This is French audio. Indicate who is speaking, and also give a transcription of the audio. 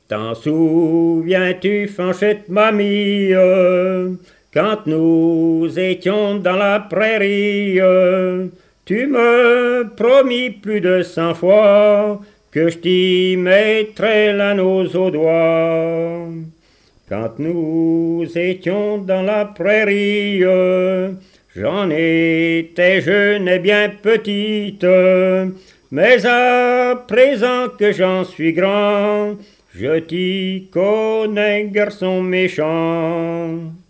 Speaker 1: T'en souviens-tu, Fanchette mamie, quand nous étions dans la prairie, tu me promis plus de 100 fois que je t'y mettrais l'anneau au doigt. Quand nous étions dans la prairie, j'en étais jeune et bien petite, mais à présent que j'en suis grand, je t'y connais, garçon méchant.